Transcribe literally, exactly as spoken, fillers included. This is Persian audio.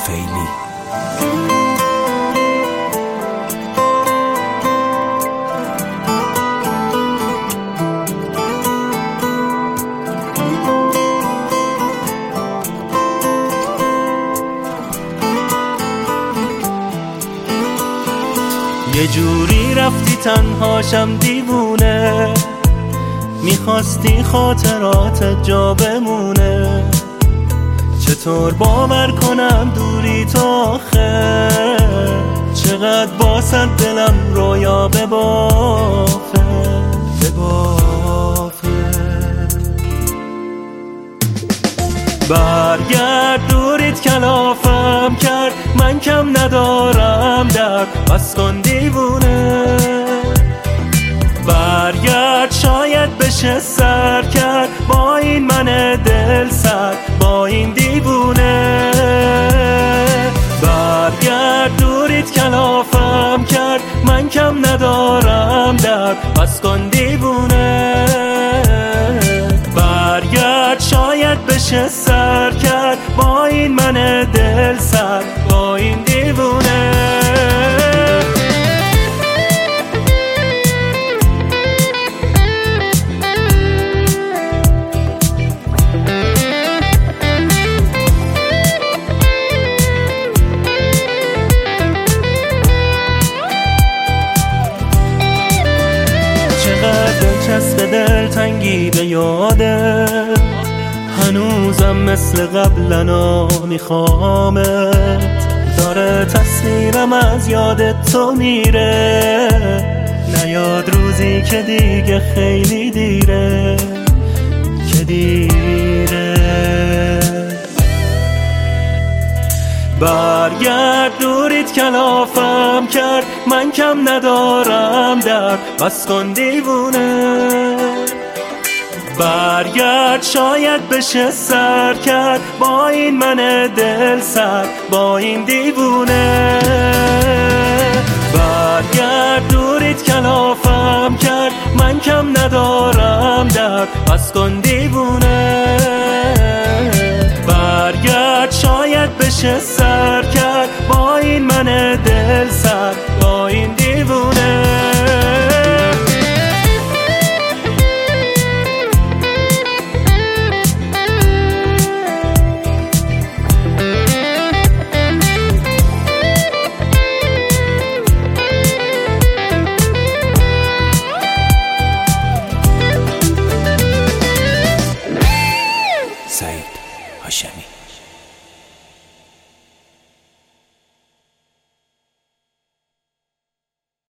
فعلی. یه جوری رفتی تنهاشم دیوونه، میخواستی خاطرات جا بمونه. چطور باور کنم دوری تو آخه، چقدر باسد دلم رویا ببافه ببافه. برگرد دوریت کلافم کرد، من کم ندارم درد، بس کن دیوونه. برگرد شاید بشه سر کرد با این من دل سر، با این دیوونه. برگرد دوریت کلافم کرد، من کم ندارم درد، بس کن دیوونه. برگرد شاید بشه سر کرد با این من دل سر، با این دیوونه. چقدر دلچسب دلتنگی به یاده، هنوزم مثل قبلنا میخوامت. داره تصویرم از یاد تو میره، نیاد روزی که دیگه خیلی دیره که دیره. برگرد دوریت کلافم کرد، من کم ندارم درد، بس کن دیوونه. برگرد شاید بشه سر کرد با این من دل سر، با این دیوونه. برگرد دوریت کلافم کرد، من کم ندارم درد، بس کن دیوونه. برگرد شاید بشه سر کرد با این من دل سر، با این دیوونه. سعید هاشمی.